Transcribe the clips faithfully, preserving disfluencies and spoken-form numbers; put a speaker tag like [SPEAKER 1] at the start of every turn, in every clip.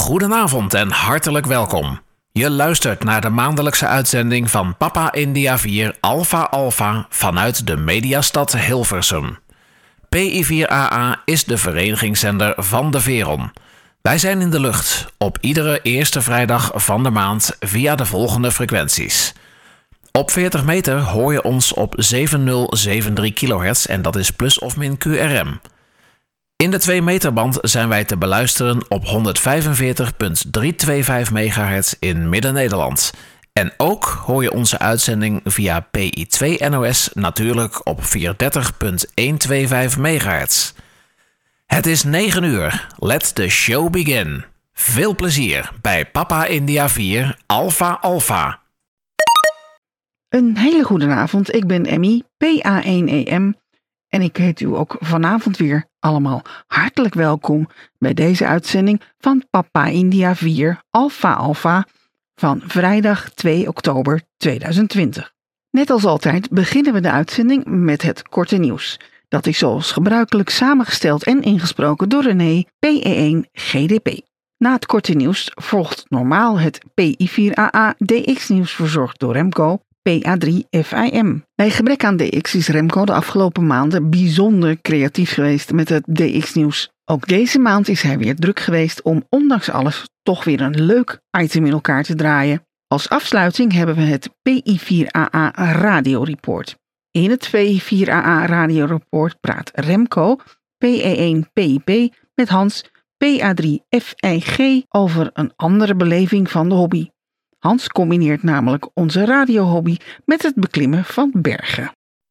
[SPEAKER 1] Goedenavond en hartelijk welkom. Je luistert naar de maandelijkse uitzending van Papa India vier Alpha Alpha vanuit de mediastad Hilversum. P I vier A A is de verenigingszender van de Veron. Wij zijn in de lucht op iedere eerste vrijdag van de maand via de volgende frequenties. Op veertig meter hoor je ons op zeven nul zeven drie kilohertz en dat is plus of min Q R M. In de twee meter band zijn wij te beluisteren op honderdvijfenveertig komma driehonderdvijfentwintig megahertz in Midden-Nederland. En ook hoor je onze uitzending via P I twee N O S natuurlijk op vierhonderddertig komma honderdvijfenvijftig megahertz. Het is negen uur. Let the show begin. Veel plezier bij Papa India vier Alpha Alpha.
[SPEAKER 2] Een hele goede avond. Ik ben Emmy, P A één E M. En ik heet u ook vanavond weer allemaal hartelijk welkom bij deze uitzending van Papa India vier Alpha Alpha van vrijdag twee oktober tweeduizend twintig. Net als altijd beginnen we de uitzending met het korte nieuws. Dat is zoals gebruikelijk samengesteld en ingesproken door René, P E één G D P. Na het korte nieuws volgt normaal het P I vier A A D X nieuws verzorgd door Remco, P A drie F I M. Bij gebrek aan D X is Remco de afgelopen maanden bijzonder creatief geweest met het D X-nieuws. Ook deze maand is hij weer druk geweest om ondanks alles toch weer een leuk item in elkaar te draaien. Als afsluiting hebben we het P I vier A A Radio Report. In het P I vier A A Radio Report praat Remco, P E één P I P, met Hans, P A drie F I G over een andere beleving van de hobby. Hans combineert namelijk onze radiohobby met het beklimmen van bergen.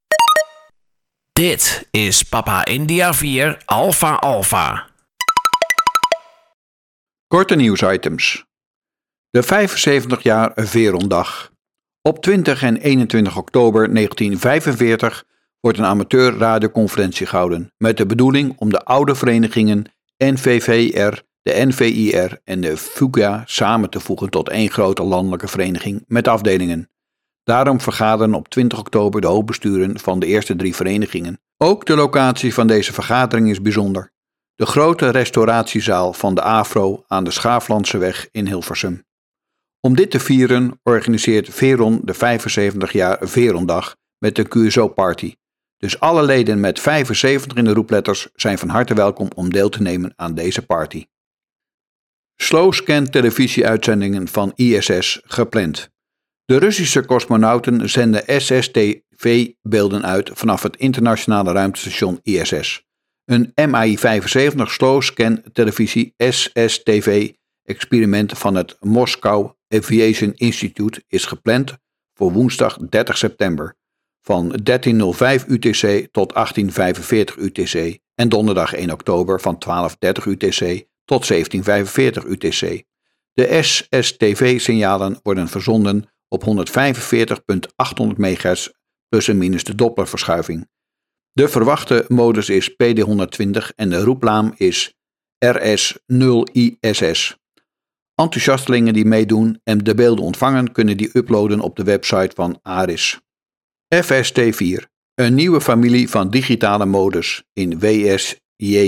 [SPEAKER 1] Dit is Papa India vier Alpha Alpha.
[SPEAKER 3] Korte nieuwsitems. De vijfenzeventig jaar Verondag. Op twintig en eenentwintig oktober negentien vijfenveertig wordt een amateurradioconferentie gehouden met de bedoeling om de oude verenigingen N V V R, de N V I R en de FUGA samen te voegen tot één grote landelijke vereniging met afdelingen. Daarom vergaderen op twintig oktober de hoofdbesturen van de eerste drie verenigingen. Ook de locatie van deze vergadering is bijzonder. De grote restauratiezaal van de AFRO aan de Schaaflandseweg in Hilversum. Om dit te vieren organiseert Veron de vijfenzeventig jaar Verondag met een Q S O-party. Dus alle leden met vijfenzeventig in de roepletters zijn van harte welkom om deel te nemen aan deze party. Slowscan televisieuitzendingen van I S S gepland. De Russische cosmonauten zenden S S T V-beelden uit vanaf het internationale ruimtestation I S S. Een M A I vijfenzeventig Slowscan televisie S S T V-experiment van het Moscow Aviation Institute is gepland voor woensdag dertig september van dertien nul vijf U T C tot achttien vijfenveertig U T C en donderdag één oktober van twaalf dertig U T C tot zeventien vijfenveertig U T C. De S S T V-signalen worden verzonden op honderdvijfenveertig komma achthonderd megahertz plus en minus de Dopplerverschuiving. De verwachte modus is P D honderdtwintig en de roeplaam is R S nul I S S. Enthousiastelingen die meedoen en de beelden ontvangen kunnen die uploaden op de website van ARIS. F S T vier, een nieuwe familie van digitale modus in W S J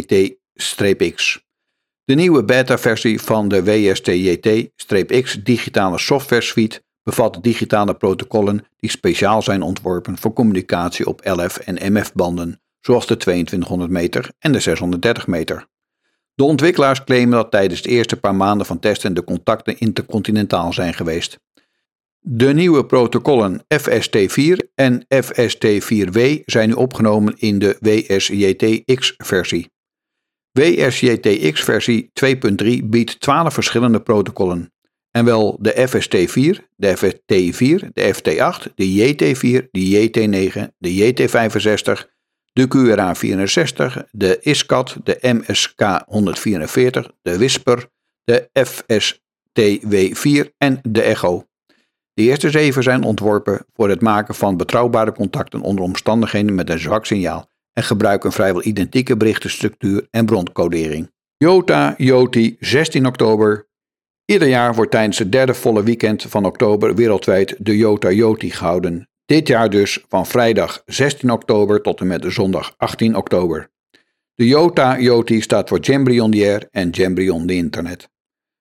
[SPEAKER 3] T X. De nieuwe beta-versie van de W S T J T X digitale software suite bevat digitale protocollen die speciaal zijn ontworpen voor communicatie op L F en M F-banden, zoals de tweeëntwintighonderd meter en de zeshonderddertig meter. De ontwikkelaars claimen dat tijdens de eerste paar maanden van testen de contacten intercontinentaal zijn geweest. De nieuwe protocollen F S T vier en F S T vier W zijn nu opgenomen in de W S J T X-versie. W S J T X-versie twee punt drie biedt twaalf verschillende protocollen. En wel de F S T vier, de F T vier, de F T acht, de J T vier, de J T negen, de J T vijfenzestig, de Q R A vierenzestig, de I S C A T, de M S K honderdvierenveertig, de Whisper, de F S T W vier en de Echo. De eerste zeven zijn ontworpen voor het maken van betrouwbare contacten onder omstandigheden met een zwak signaal en gebruiken vrijwel identieke berichtenstructuur en broncodering. Jota Yoti, zestien oktober. Ieder jaar wordt tijdens het derde volle weekend van oktober wereldwijd de Jota Yoti gehouden. Dit jaar dus van vrijdag zestien oktober tot en met zondag achttien oktober. De Jota Yoti staat voor Jamboree on the Air en Jamboree on the Internet.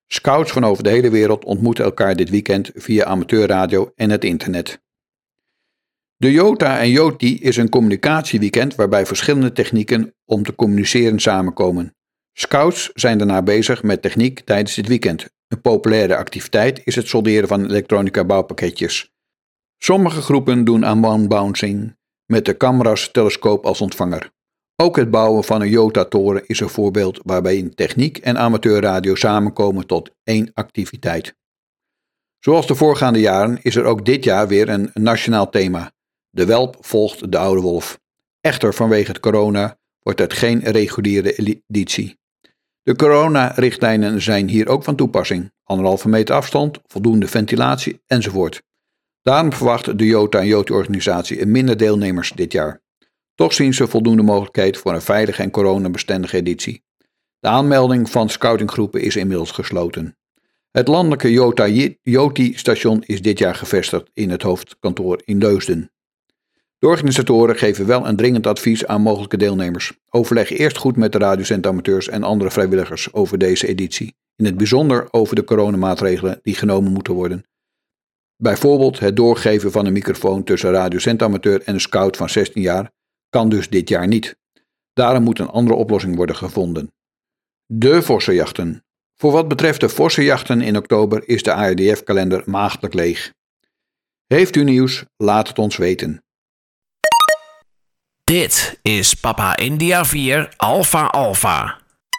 [SPEAKER 3] Scouts van over de hele wereld ontmoeten elkaar dit weekend via amateurradio en het internet. De Jota en Joti is een communicatieweekend waarbij verschillende technieken om te communiceren samenkomen. Scouts zijn daarna bezig met techniek tijdens dit weekend. Een populaire activiteit is het solderen van elektronica bouwpakketjes. Sommige groepen doen aan one-bouncing met de Camras-telescoop als ontvanger. Ook het bouwen van een Jota-toren is een voorbeeld waarbij techniek en amateurradio samenkomen tot één activiteit. Zoals de voorgaande jaren is er ook dit jaar weer een nationaal thema. De welp volgt de oude wolf. Echter, vanwege het corona wordt het geen reguliere editie. De coronarichtlijnen zijn hier ook van toepassing. Anderhalve meter afstand, voldoende ventilatie enzovoort. Daarom verwacht de Jota en Joti-organisatie een minder deelnemers dit jaar. Toch zien ze voldoende mogelijkheid voor een veilige en coronabestendige editie. De aanmelding van scoutinggroepen is inmiddels gesloten. Het landelijke Jota-Joti-station is dit jaar gevestigd in het hoofdkantoor in Leusden. De organisatoren geven wel een dringend advies aan mogelijke deelnemers. Overleg eerst goed met de radiocentamateurs en andere vrijwilligers over deze editie. In het bijzonder over de coronamaatregelen die genomen moeten worden. Bijvoorbeeld het doorgeven van een microfoon tussen radiocentamateur en een scout van zestien jaar kan dus dit jaar niet. Daarom moet een andere oplossing worden gevonden. De vossenjachten. Voor wat betreft de vossenjachten in oktober is de A R D F-kalender maagdelijk leeg. Heeft u nieuws? Laat het ons weten.
[SPEAKER 1] Dit is Papa India vier Alpha Alpha.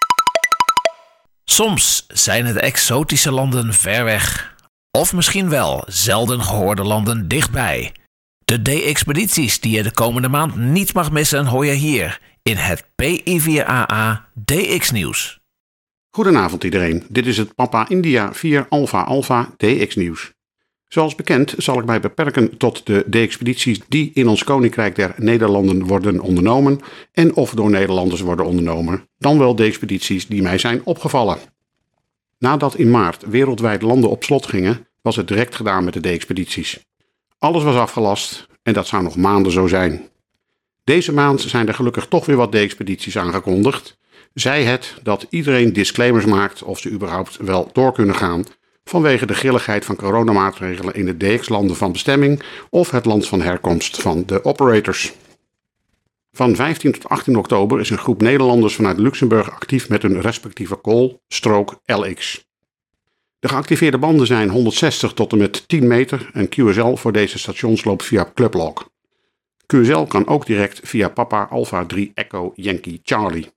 [SPEAKER 1] Soms zijn het exotische landen ver weg. Of misschien wel zelden gehoorde landen dichtbij. De D-expedities die je de komende maand niet mag missen hoor je hier in het P I vier A A D X-nieuws.
[SPEAKER 4] Goedenavond iedereen, dit is het Papa India vier Alpha Alpha D X-nieuws. Zoals bekend zal ik mij beperken tot de D-expedities die in ons Koninkrijk der Nederlanden worden ondernomen en of door Nederlanders worden ondernomen, dan wel D-expedities die mij zijn opgevallen. Nadat in maart wereldwijd landen op slot gingen, was het direct gedaan met de D-expedities. Alles was afgelast en dat zou nog maanden zo zijn. Deze maand zijn er gelukkig toch weer wat D-expedities aangekondigd. Zij het dat iedereen disclaimers maakt of ze überhaupt wel door kunnen gaan vanwege de grilligheid van coronamaatregelen in de D X-landen van bestemming of het land van herkomst van de operators. Van vijftien tot achttien oktober is een groep Nederlanders vanuit Luxemburg actief met hun respectieve call, stroke L X. De geactiveerde banden zijn honderdzestig tot en met tien meter en Q S L voor deze stations loopt via Clublog. Q S L kan ook direct via Papa Alpha drie Echo Yankee Charlie.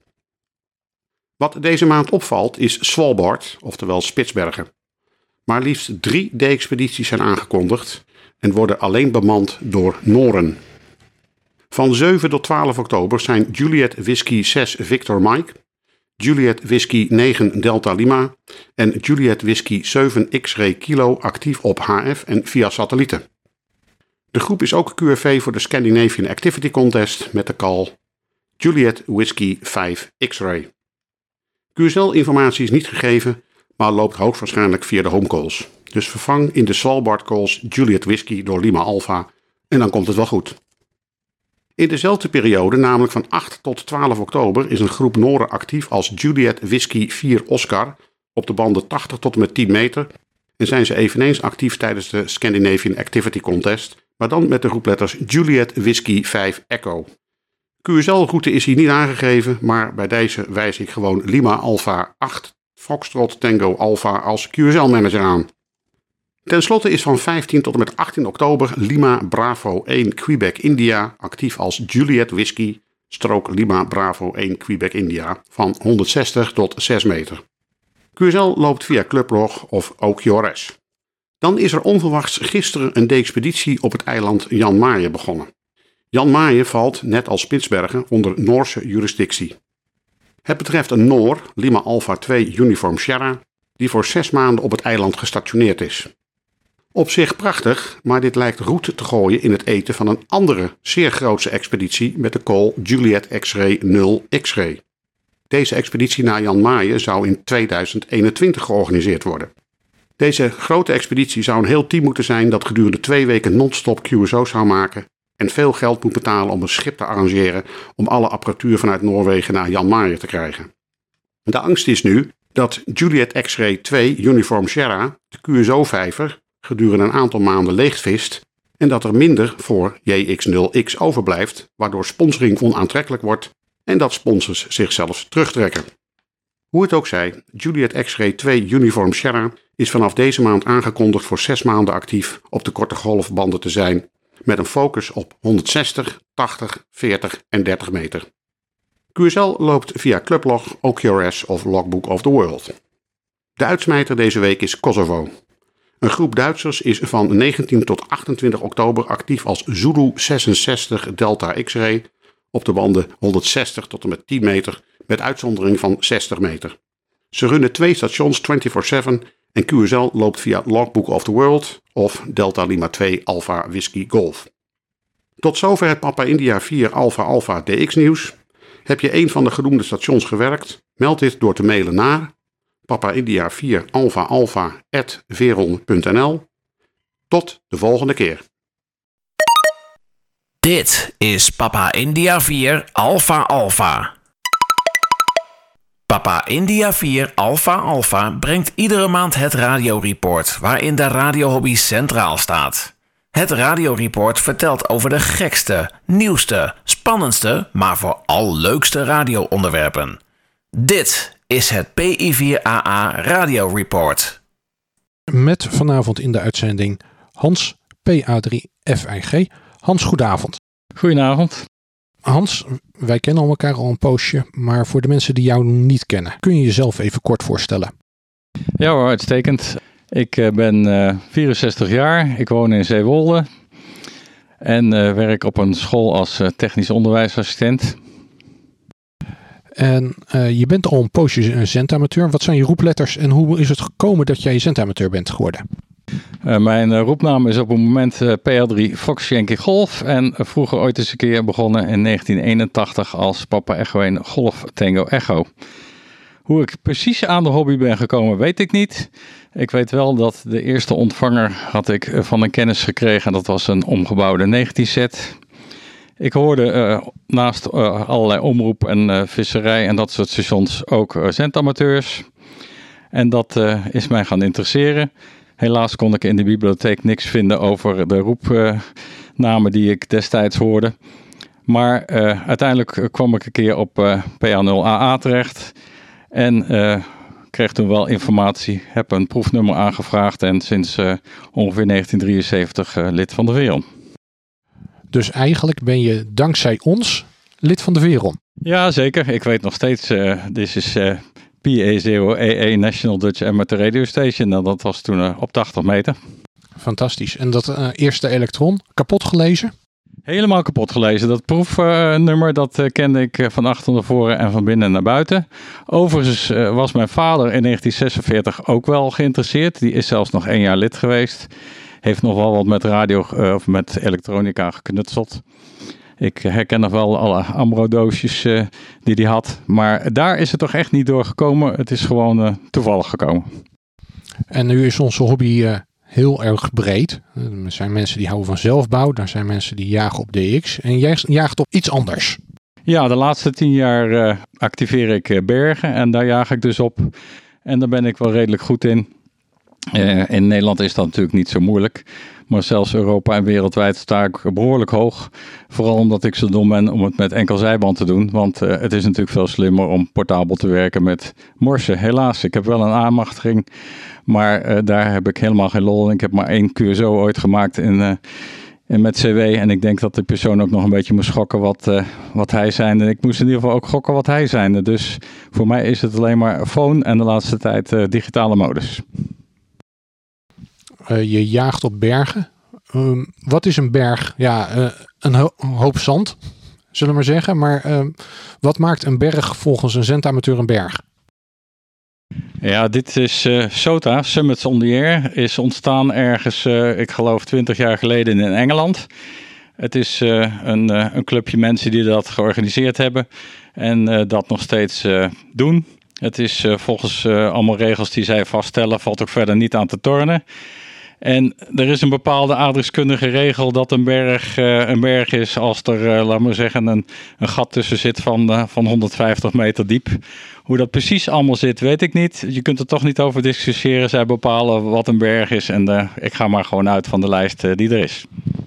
[SPEAKER 4] Wat deze maand opvalt is Svalbard, oftewel Spitsbergen. Maar liefst drie D-expedities zijn aangekondigd en worden alleen bemand door Noren. Van zeven tot twaalf oktober zijn Juliet Whiskey zes Victor Mike, Juliet Whiskey negen Delta Lima en Juliet Whiskey zeven X-Ray Kilo actief op H F en via satellieten. De groep is ook Q R V voor de Scandinavian Activity Contest met de call Juliet Whiskey vijf X-Ray. Q S L-informatie is niet gegeven, maar loopt hoogstwaarschijnlijk via de homecalls. Dus vervang in de Svalbard calls Juliet Whiskey door Lima Alpha en dan komt het wel goed. In dezelfde periode, namelijk van acht tot twaalf oktober, is een groep Noren actief als Juliet Whiskey vier Oscar op de banden tachtig tot en met tien meter en zijn ze eveneens actief tijdens de Scandinavian Activity Contest, maar dan met de groepletters Juliet Whiskey vijf Echo. Q S L-route is hier niet aangegeven, maar bij deze wijs ik gewoon Lima Alpha acht Foxtrot Tango Alpha als Q S L-manager aan. Ten slotte is van vijftien tot en met achttien oktober Lima Bravo één Quebec India actief als Juliet Whiskey strook Lima Bravo één Quebec India van honderdzestig tot zes meter. Q S L loopt via Clublog of O Q R S. Dan is er onverwachts gisteren een D-expeditie op het eiland Jan Mayen begonnen. Jan Mayen valt, net als Spitsbergen, onder Noorse jurisdictie. Het betreft een Noor, Lima Alpha twee Uniform Sierra, die voor zes maanden op het eiland gestationeerd is. Op zich prachtig, maar dit lijkt roet te gooien in het eten van een andere, zeer grootse expeditie met de call Juliet X-Ray nul X-Ray. Deze expeditie naar Jan Mayen zou in tweeduizend eenentwintig georganiseerd worden. Deze grote expeditie zou een heel team moeten zijn dat gedurende twee weken non-stop Q S O zou maken en veel geld moet betalen om een schip te arrangeren om alle apparatuur vanuit Noorwegen naar Jan Mayen te krijgen. De angst is nu dat Juliet X-Ray twee Uniform Sierra, de Q S O-vijver, gedurende een aantal maanden leegvist en dat er minder voor J X nul X overblijft, waardoor sponsoring onaantrekkelijk wordt en dat sponsors zich zelfs terugtrekken. Hoe het ook zij, Juliet X-Ray twee Uniform Sierra is vanaf deze maand aangekondigd voor zes maanden actief op de korte golfbanden te zijn, met een focus op honderdzestig, tachtig, veertig en dertig meter. Q S L loopt via Clublog, O Q R S of Logbook of the World. De uitsmijter deze week is Kosovo. Een groep Duitsers is van negentien tot achtentwintig oktober actief als Zulu zesenzestig Delta X-Ray op de banden honderdzestig tot en met tien meter met uitzondering van zestig meter. Ze runnen twee stations vierentwintig zeven en Q S L loopt via Logbook of the World of Delta Lima twee Alpha Whiskey Golf. Tot zover het Papa India vier Alpha Alpha D X nieuws. Heb je een van de genoemde stations gewerkt? Meld dit door te mailen naar papa india vier alpha alpha at veron punt n l. Tot de volgende keer.
[SPEAKER 1] Dit is Papa India vier Alpha Alpha. Papa India vier Alpha Alpha brengt iedere maand het radioreport waarin de radiohobby centraal staat. Het radioreport vertelt over de gekste, nieuwste, spannendste, maar vooral leukste radioonderwerpen. Dit is het P I vier A A Radioreport.
[SPEAKER 5] Met vanavond in de uitzending Hans, P A drie F I G. Hans, goedenavond.
[SPEAKER 6] Goedenavond.
[SPEAKER 5] Hans, wij kennen elkaar al een poosje, maar voor de mensen die jou niet kennen, kun je jezelf even kort voorstellen?
[SPEAKER 6] Ja hoor, uitstekend. Ik uh, ben uh, vierenzestig jaar, ik woon in Zeewolde en uh, werk op een school als uh, technisch onderwijsassistent.
[SPEAKER 5] En uh, je bent al een poosje een zendamateur. Wat zijn je roepletters en hoe is het gekomen dat jij zendamateur bent geworden?
[SPEAKER 6] Uh, mijn uh, roepnaam is op het moment uh, P A drie Fox Yankee Golf en uh, vroeger ooit eens een keer begonnen in negentien eenentachtig als Papa Echo één Golf Tango Echo. Hoe ik precies aan de hobby ben gekomen weet ik niet. Ik weet wel dat de eerste ontvanger had ik uh, van een kennis gekregen. Dat was een omgebouwde negentien set. Ik hoorde uh, naast uh, allerlei omroep en uh, visserij en dat soort stations ook uh, zendamateurs. En dat uh, is mij gaan interesseren. Helaas kon ik in de bibliotheek niks vinden over de roepnamen uh, die ik destijds hoorde. Maar uh, uiteindelijk kwam ik een keer op uh, P A nul A A terecht. En uh, kreeg toen wel informatie, heb een proefnummer aangevraagd en sinds uh, ongeveer negentien drieënzeventig uh, lid van de Veron.
[SPEAKER 5] Dus eigenlijk ben je dankzij ons lid van de Veron?
[SPEAKER 6] Ja, zeker. Ik weet nog steeds, uh, dit is uh, P A zero A A National Dutch Amateur Radio Station. Nou, dat was toen uh, op tachtig meter.
[SPEAKER 5] Fantastisch. En dat uh, eerste elektron, kapot gelezen?
[SPEAKER 6] Helemaal kapot gelezen. Dat proefnummer, uh, dat uh, kende ik uh, van achter naar voren en van binnen naar buiten. Overigens uh, was mijn vader in negentien zesenveertig ook wel geïnteresseerd. Die is zelfs nog één jaar lid geweest. Heeft nog wel wat met radio uh, of met elektronica geknutseld. Ik herken nog wel alle Ambro-doosjes uh, die hij had. Maar daar is het toch echt niet door gekomen. Het is gewoon uh, toevallig gekomen.
[SPEAKER 5] En nu is onze hobby uh, heel erg breed. Er zijn mensen die houden van zelfbouw. Er zijn mensen die jagen op D X. En jij jaagt op iets anders.
[SPEAKER 6] Ja, de laatste tien jaar uh, activeer ik uh, bergen. En daar jaag ik dus op. En daar ben ik wel redelijk goed in. Uh, in Nederland is dat natuurlijk niet zo moeilijk. Maar zelfs Europa en wereldwijd sta ik behoorlijk hoog. Vooral omdat ik zo dom ben om het met enkel zijband te doen. Want uh, het is natuurlijk veel slimmer om portabel te werken met morsen. Helaas, ik heb wel een aanmachtiging. Maar uh, daar heb ik helemaal geen lol in. Ik heb maar één Q S O ooit gemaakt in, uh, in met C W. En ik denk dat de persoon ook nog een beetje moest schokken wat, uh, wat hij zijn. En ik moest in ieder geval ook gokken wat hij zijn. Dus voor mij is het alleen maar phone en de laatste tijd uh, digitale modus.
[SPEAKER 5] Uh, je jaagt op bergen. Uh, wat is een berg? Ja, uh, een, ho- een hoop zand, zullen we maar zeggen. Maar uh, wat maakt een berg volgens een zendamateur een berg?
[SPEAKER 6] Ja, dit is uh, S O T A, Summits on the Air. Is ontstaan ergens, uh, ik geloof twintig jaar geleden in Engeland. Het is uh, een, uh, een clubje mensen die dat georganiseerd hebben. En uh, dat nog steeds uh, doen. Het is uh, volgens uh, allemaal regels die zij vaststellen, valt ook verder niet aan te tornen. En er is een bepaalde aardrijkskundige regel dat een berg uh, een berg is als er, uh, laat maar zeggen, een, een gat tussen zit van, uh, van honderdvijftig meter diep. Hoe dat precies allemaal zit, weet ik niet. Je kunt er toch niet over discussiëren. Zij bepalen wat een berg is en uh, ik ga maar gewoon uit van de lijst uh, die er is.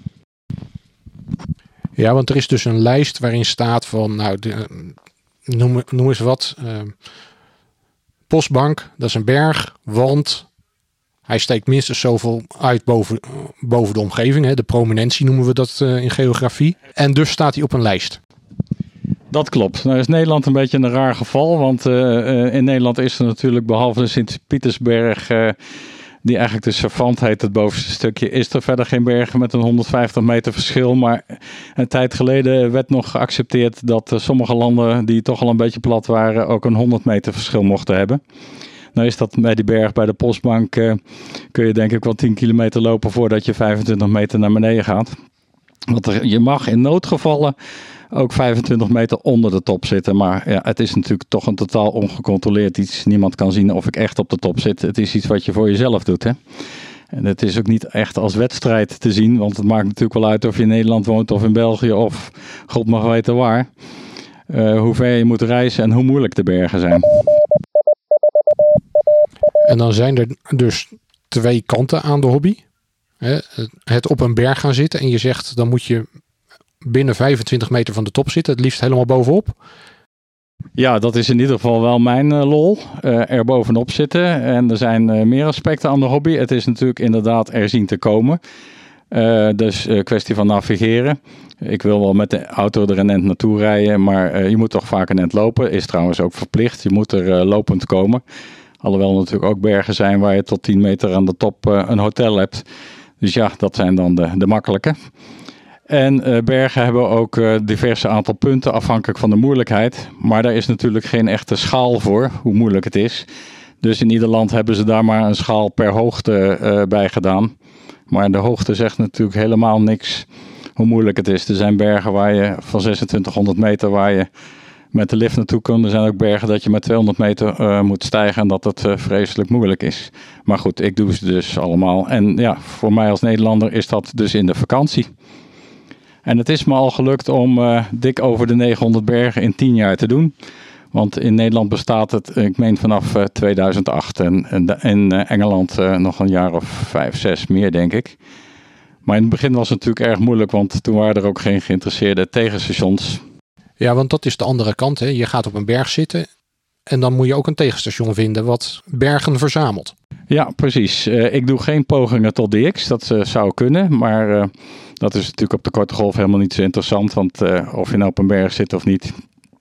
[SPEAKER 5] Ja, want er is dus een lijst waarin staat van, nou, de, noem, noem eens wat. Uh, Postbank, dat is een berg, want hij steekt minstens zoveel uit boven, boven de omgeving. Hè. De prominentie noemen we dat uh, in geografie. En dus staat hij op een lijst.
[SPEAKER 6] Dat klopt. Nou is Nederland een beetje een raar geval. Want uh, uh, in Nederland is er natuurlijk behalve de Sint-Pietersberg, uh, die eigenlijk de Savant heet, het bovenste stukje, is er verder geen bergen met een honderdvijftig meter verschil. Maar een tijd geleden werd nog geaccepteerd dat uh, sommige landen die toch al een beetje plat waren ook een honderd meter verschil mochten hebben. Nou is dat bij die berg bij de Postbank, uh, kun je denk ik wel tien kilometer lopen voordat je vijfentwintig meter naar beneden gaat. Want er, je mag in noodgevallen ook vijfentwintig meter onder de top zitten. Maar ja, het is natuurlijk toch een totaal ongecontroleerd iets. Niemand kan zien of ik echt op de top zit. Het is iets wat je voor jezelf doet, hè. En het is ook niet echt als wedstrijd te zien. Want het maakt natuurlijk wel uit of je in Nederland woont of in België of god mag weten waar. Uh, hoe ver je moet reizen en hoe moeilijk de bergen zijn.
[SPEAKER 5] En dan zijn er dus twee kanten aan de hobby. Het op een berg gaan zitten en je zegt dan moet je binnen vijfentwintig meter van de top zitten, het liefst helemaal bovenop.
[SPEAKER 6] Ja, dat is in ieder geval wel mijn uh, lol. Uh, er bovenop zitten. En er zijn uh, meer aspecten aan de hobby. Het is natuurlijk inderdaad er zien te komen. Uh, dus uh, kwestie van navigeren. Ik wil wel met de auto er een end naartoe rijden, maar uh, je moet toch vaak een end lopen. Is trouwens ook verplicht. Je moet er uh, lopend komen. Alhoewel natuurlijk ook bergen zijn waar je tot tien meter aan de top uh, een hotel hebt. Dus ja, dat zijn dan de, de makkelijke. En uh, bergen hebben ook uh, diverse aantal punten afhankelijk van de moeilijkheid. Maar daar is natuurlijk geen echte schaal voor, hoe moeilijk het is. Dus in ieder land hebben ze daar maar een schaal per hoogte uh, bij gedaan. Maar de hoogte zegt natuurlijk helemaal niks hoe moeilijk het is. Er zijn bergen waar je van zesentwintighonderd meter waar je met de lift naartoe kunt. Er zijn ook bergen dat je met tweehonderd meter uh, moet stijgen en dat het uh, vreselijk moeilijk is. Maar goed, ik doe ze dus allemaal. En ja, voor mij als Nederlander is dat dus in de vakantie. En het is me al gelukt om uh, dik over de negenhonderd bergen in tien jaar te doen. Want in Nederland bestaat het, ik meen vanaf uh, tweeduizend acht. En, en in uh, Engeland uh, nog een jaar of vijf, zes meer denk ik. Maar in het begin was het natuurlijk erg moeilijk, want toen waren er ook geen geïnteresseerde tegenstations.
[SPEAKER 5] Ja, want dat is de andere kant. Hè. Je gaat op een berg zitten en dan moet je ook een tegenstation vinden wat bergen verzamelt.
[SPEAKER 6] Ja, precies. Uh, ik doe geen pogingen tot D X. Dat uh, zou kunnen, maar uh, dat is natuurlijk op de korte golf helemaal niet zo interessant. Want uh, of je nou op een berg zit of niet,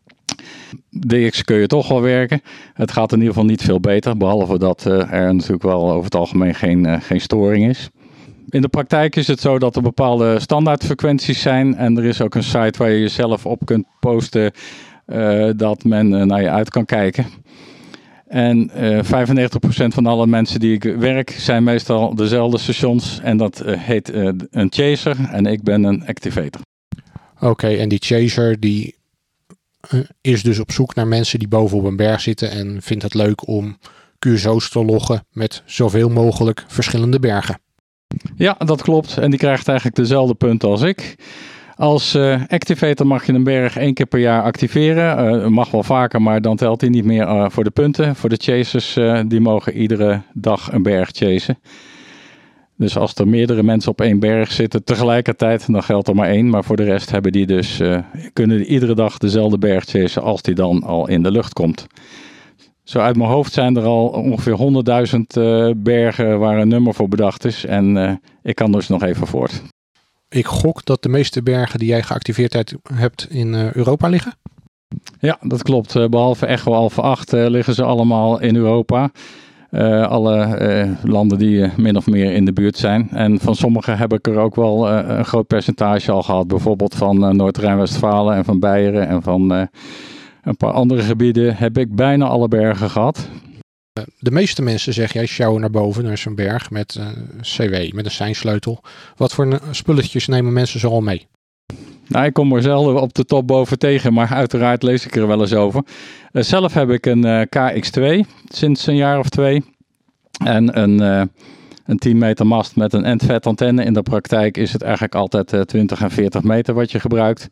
[SPEAKER 6] D X kun je toch wel werken. Het gaat in ieder geval niet veel beter, behalve dat uh, er natuurlijk wel over het algemeen geen, uh, geen storing is. In de praktijk is het zo dat er bepaalde standaardfrequenties zijn. En er is ook een site waar je jezelf op kunt posten uh, dat men uh, naar je uit kan kijken. En uh, vijfennegentig procent van alle mensen die ik werk zijn meestal dezelfde stations. En dat uh, heet uh, een chaser en ik ben een activator.
[SPEAKER 5] Oké, okay, en die chaser die uh, is dus op zoek naar mensen die boven op een berg zitten en vindt het leuk om Q S O's te loggen met zoveel mogelijk verschillende bergen.
[SPEAKER 6] Ja, dat klopt. En die krijgt eigenlijk dezelfde punten als ik. Als uh, activator mag je een berg één keer per jaar activeren. Uh, mag wel vaker, maar dan telt hij niet meer uh, voor de punten. Voor de chasers, uh, die mogen iedere dag een berg chasen. Dus als er meerdere mensen op één berg zitten tegelijkertijd, dan geldt er maar één. Maar voor de rest hebben die dus, uh, kunnen die iedere dag dezelfde berg chasen als die dan al in de lucht komt. Zo uit mijn hoofd zijn er al ongeveer honderdduizend uh, bergen waar een nummer voor bedacht is. En uh, ik kan dus nog even voort.
[SPEAKER 5] Ik gok dat de meeste bergen die jij geactiveerd hebt in uh, Europa liggen?
[SPEAKER 6] Ja, dat klopt. Uh, behalve Echo Alpha acht uh, liggen ze allemaal in Europa. Uh, alle uh, landen die uh, min of meer in de buurt zijn. En van sommige heb ik er ook wel uh, een groot percentage al gehad. Bijvoorbeeld van uh, Noord-Rijn-Westfalen en van Beieren en van uh, een paar andere gebieden heb ik bijna alle bergen gehad.
[SPEAKER 5] De meeste mensen, zeg jij, sjouwen naar boven, naar zo'n berg met uh, C W, met een seinsleutel. Wat voor spulletjes nemen mensen zo al mee?
[SPEAKER 6] Nou, ik kom er zelden op de top boven tegen, maar uiteraard lees ik er wel eens over. Uh, zelf heb ik een uh, K X twee sinds een jaar of twee. En een uh, een tien meter mast met een endvet antenne. In de praktijk is het eigenlijk altijd uh, twintig en veertig meter wat je gebruikt.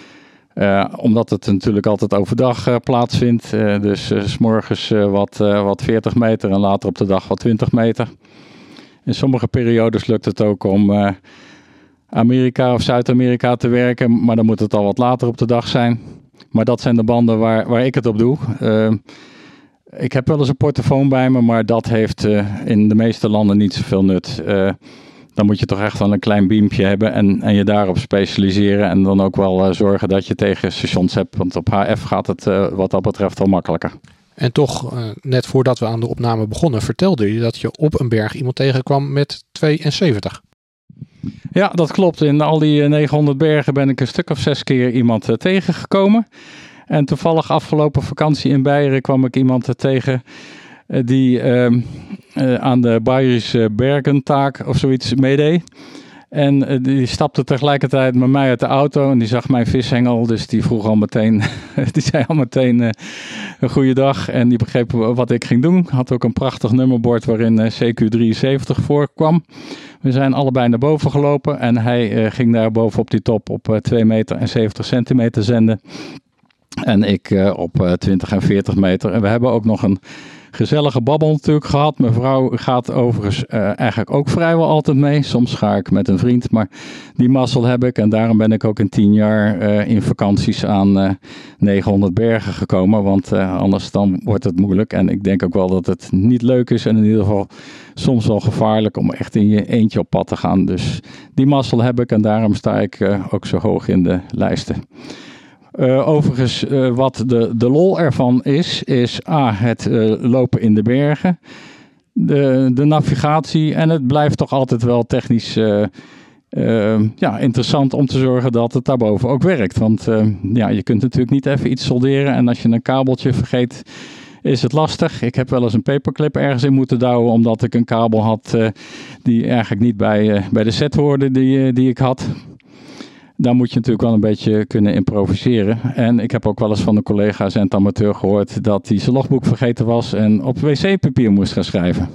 [SPEAKER 6] Uh, omdat het natuurlijk altijd overdag uh, plaatsvindt. Uh, dus uh, 's morgens uh, wat, uh, wat veertig meter en later op de dag wat twintig meter. In sommige periodes lukt het ook om uh, Amerika of Zuid-Amerika te werken. Maar dan moet het al wat later op de dag zijn. Maar dat zijn de banden waar, waar ik het op doe. Uh, ik heb wel eens een portofoon bij me, maar dat heeft uh, in de meeste landen niet zoveel nut. Uh, dan moet je toch echt wel een klein beampje hebben en, en je daarop specialiseren. En dan ook wel uh, zorgen dat je tegen stations hebt. Want op H F gaat het uh, wat dat betreft al makkelijker.
[SPEAKER 5] En toch, uh, net voordat we aan de opname begonnen, vertelde je dat je op een berg iemand tegenkwam met tweeënzeventig.
[SPEAKER 6] Ja, dat klopt. In al die negenhonderd bergen ben ik een stuk of zes keer iemand uh, tegengekomen. En toevallig afgelopen vakantie in Beieren kwam ik iemand uh, tegen uh, die uh, uh, aan de Bayerische Bergentaak of zoiets meedeed. En uh, die stapte tegelijkertijd met mij uit de auto en die zag mijn vishengel. Dus die vroeg al meteen, die zei al meteen uh, een goede dag. En die begreep wat ik ging doen. Had ook een prachtig nummerbord waarin uh, C Q drieënzeventig voorkwam. We zijn allebei naar boven gelopen en hij uh, ging daar boven op die top op uh, twee meter en zeventig centimeter zenden. En ik uh, op uh, twintig en veertig meter. En we hebben ook nog een gezellige babbel natuurlijk gehad. Mijn vrouw gaat overigens uh, eigenlijk ook vrijwel altijd mee. Soms ga ik met een vriend, maar die mazzel heb ik. En daarom ben ik ook in tien jaar uh, in vakanties aan uh, negenhonderd bergen gekomen. Want uh, anders dan wordt het moeilijk. En ik denk ook wel dat het niet leuk is. En in ieder geval soms wel gevaarlijk om echt in je eentje op pad te gaan. Dus die mazzel heb ik en daarom sta ik uh, ook zo hoog in de lijsten. Uh, overigens, uh, wat de, de lol ervan is, is A, het uh, lopen in de bergen, de, de navigatie en het blijft toch altijd wel technisch uh, uh, ja, interessant om te zorgen dat het daarboven ook werkt. Want uh, ja, je kunt natuurlijk niet even iets solderen en als je een kabeltje vergeet, is het lastig. Ik heb wel eens een paperclip ergens in moeten douwen omdat ik een kabel had uh, die eigenlijk niet bij, uh, bij de set hoorde die, uh, die ik had. Daar moet je natuurlijk wel een beetje kunnen improviseren. En ik heb ook wel eens van de collega's en het amateur gehoord dat hij zijn logboek vergeten was en op wc-papier moest gaan schrijven.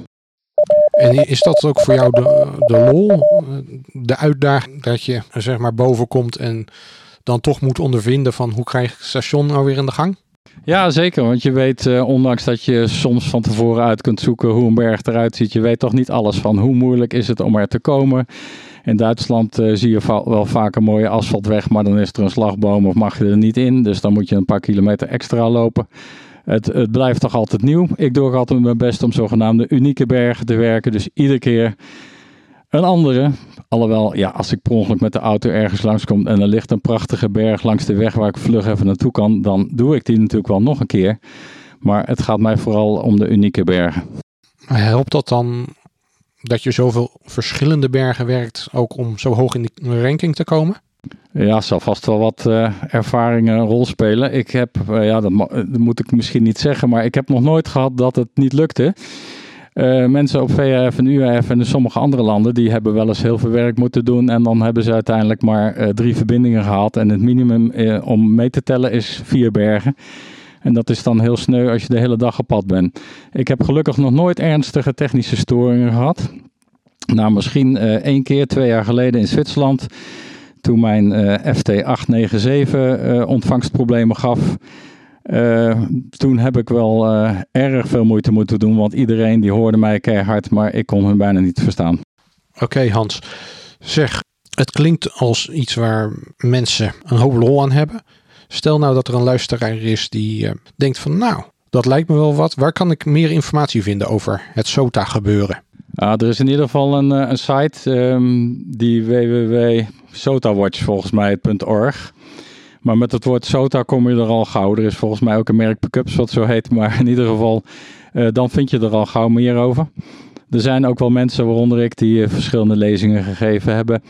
[SPEAKER 5] En is dat ook voor jou de, de lol, de uitdaging dat je zeg maar boven komt en dan toch moet ondervinden van hoe krijg ik het station nou weer in de gang?
[SPEAKER 6] Ja, zeker. Want je weet, uh, ondanks dat je soms van tevoren uit kunt zoeken hoe een berg eruit ziet, je weet toch niet alles van hoe moeilijk is het om er te komen. In Duitsland uh, zie je va- wel vaak een mooie asfaltweg, maar dan is er een slagboom of mag je er niet in. Dus dan moet je een paar kilometer extra lopen. Het, het blijft toch altijd nieuw. Ik doe ook altijd mijn best om zogenaamde unieke bergen te werken. Dus iedere keer een andere. Alhoewel, ja, als ik per ongeluk met de auto ergens langskom en er ligt een prachtige berg langs de weg waar ik vlug even naartoe kan, dan doe ik die natuurlijk wel nog een keer. Maar het gaat mij vooral om de unieke bergen.
[SPEAKER 5] Helpt dat dan dat je zoveel verschillende bergen werkt, ook om zo hoog in de ranking te komen?
[SPEAKER 6] Ja, zal vast wel wat uh, ervaringen een rol spelen. Ik heb, uh, ja, dat, mo- dat moet ik misschien niet zeggen, maar ik heb nog nooit gehad dat het niet lukte. Uh, mensen op V H F en U H F en in sommige andere landen, die hebben wel eens heel veel werk moeten doen en dan hebben ze uiteindelijk maar uh, drie verbindingen gehad. En het minimum uh, om mee te tellen is vier bergen. En dat is dan heel sneu als je de hele dag op pad bent. Ik heb gelukkig nog nooit ernstige technische storingen gehad. Nou, misschien uh, één keer, twee jaar geleden in Zwitserland. Toen mijn uh, F T acht negen zeven uh, ontvangstproblemen gaf. Uh, toen heb ik wel uh, erg veel moeite moeten doen. Want iedereen die hoorde mij keihard, maar ik kon hun bijna niet verstaan.
[SPEAKER 5] Oké, okay, Hans. Zeg, het klinkt als iets waar mensen een hoop lol aan hebben. Stel nou dat er een luisteraar is die uh, denkt van nou, dat lijkt me wel wat. Waar kan ik meer informatie vinden over het SOTA gebeuren?
[SPEAKER 6] Uh, er is in ieder geval een, een site, um, die w w w punt sotawatch volgens mij punt org. Maar met het woord SOTA kom je er al gauw. Er is volgens mij ook een merk Pickups wat zo heet. Maar in ieder geval, uh, dan vind je er al gauw meer over. Er zijn ook wel mensen, waaronder ik, die uh, verschillende lezingen gegeven hebben.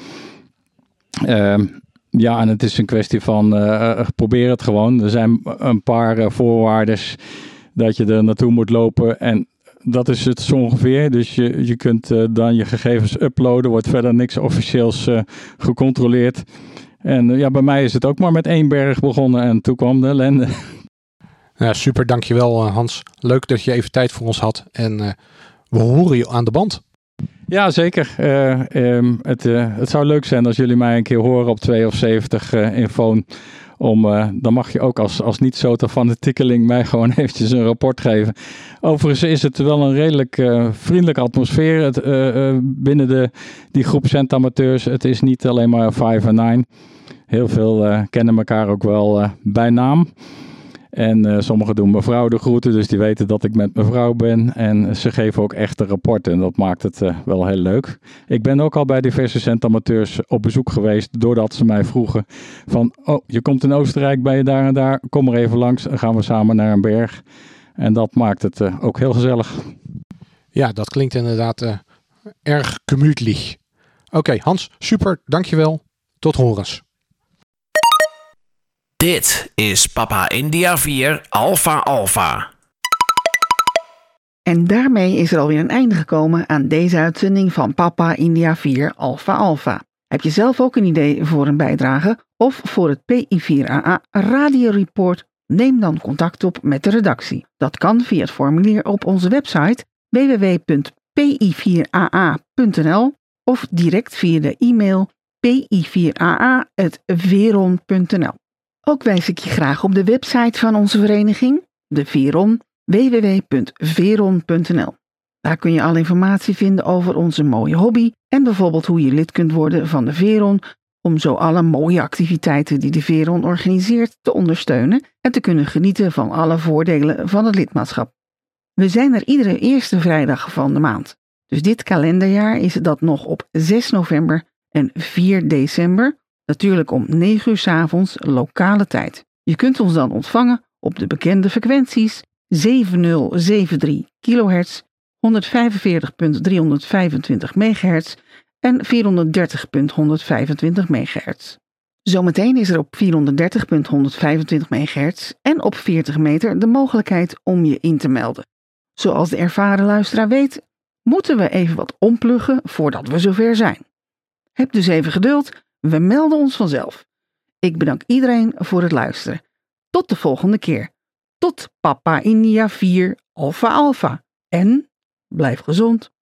[SPEAKER 6] Uh, ja, en het is een kwestie van uh, probeer het gewoon. Er zijn een paar uh, voorwaarden dat je er naartoe moet lopen. En dat is het zo ongeveer. Dus je, je kunt uh, dan je gegevens uploaden. Wordt verder niks officieels uh, gecontroleerd. En uh, ja, bij mij is het ook maar met één berg begonnen. En toen kwam de ellende.
[SPEAKER 5] Ja, super, dankjewel Hans. Leuk dat je even tijd voor ons had. En uh, we horen je aan de band.
[SPEAKER 6] Ja, zeker. Uh, um, het, uh, het zou leuk zijn als jullie mij een keer horen op twee of zeventig uh, in phone. Om, uh, dan mag je ook als, als niet-zoter van de tikkeling mij gewoon eventjes een rapport geven. Overigens is het wel een redelijk uh, vriendelijke atmosfeer het, uh, uh, binnen de, die groep centamateurs. Het is niet alleen maar vijf en nine. Heel veel uh, kennen elkaar ook wel uh, bij naam. En uh, sommigen doen mevrouw de groeten, dus die weten dat ik met mevrouw ben. En ze geven ook echte rapporten en dat maakt het uh, wel heel leuk. Ik ben ook al bij diverse centamateurs op bezoek geweest, doordat ze mij vroegen van... Oh, je komt in Oostenrijk, ben je daar en daar, kom er even langs. Dan gaan we samen naar een berg. En dat maakt het uh, ook heel gezellig.
[SPEAKER 5] Ja, dat klinkt inderdaad uh, erg gemütlich. Oké, okay, Hans, super, dankjewel. Tot horens.
[SPEAKER 1] Dit is Papa India vier Alpha Alpha.
[SPEAKER 2] En daarmee is er alweer een einde gekomen aan deze uitzending van Papa India vier Alpha Alpha. Heb je zelf ook een idee voor een bijdrage of voor het P I vier A A Radio Report? Neem dan contact op met de redactie. Dat kan via het formulier op onze website w w w punt p i vier a a punt n l of direct via de e-mail p i vier a a punt veron punt n l. Ook wijs ik je graag op de website van onze vereniging, de Veron, w w w punt veron punt n l. Daar kun je alle informatie vinden over onze mooie hobby en bijvoorbeeld hoe je lid kunt worden van de Veron, om zo alle mooie activiteiten die de Veron organiseert te ondersteunen en te kunnen genieten van alle voordelen van het lidmaatschap. We zijn er iedere eerste vrijdag van de maand. Dus dit kalenderjaar is dat nog op zes november en vier december, natuurlijk om negen uur 's avonds lokale tijd. Je kunt ons dan ontvangen op de bekende frequenties zevenduizend zevenenzeventig kilohertz, honderdvijfenveertig komma driehonderdvijfentwintig megahertz en vierhonderddertig komma honderdvijfentwintig megahertz. Zometeen is er op vierhonderddertig komma honderdvijfentwintig megahertz en op veertig meter de mogelijkheid om je in te melden. Zoals de ervaren luisteraar weet, moeten we even wat ompluggen voordat we zover zijn. Heb dus even geduld, we melden ons vanzelf. Ik bedank iedereen voor het luisteren. Tot de volgende keer. Tot Papa India vier Alpha Alpha. En blijf gezond.